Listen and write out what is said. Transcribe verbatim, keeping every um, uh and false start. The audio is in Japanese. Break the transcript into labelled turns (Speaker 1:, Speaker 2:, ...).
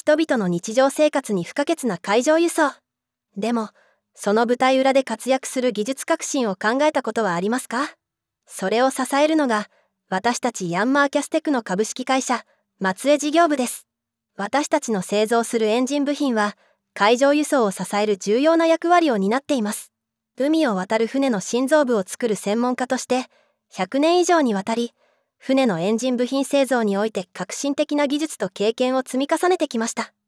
Speaker 1: 人々の日常生活に不可欠な海上輸送。でも、その舞台裏で活躍する技術革新を考えたことはありますか？それを支えるのが、私たちヤンマーキャステクノ株式会社、松江事業部です。私たちの製造するエンジン部品は、海上輸送を支える重要な役割を担っています。海を渡る船の心臓部を作る専門家として、ひゃくねん以上にわたり、船のエンジン部品製造において革新的な技術と経験を積み重ねてきました。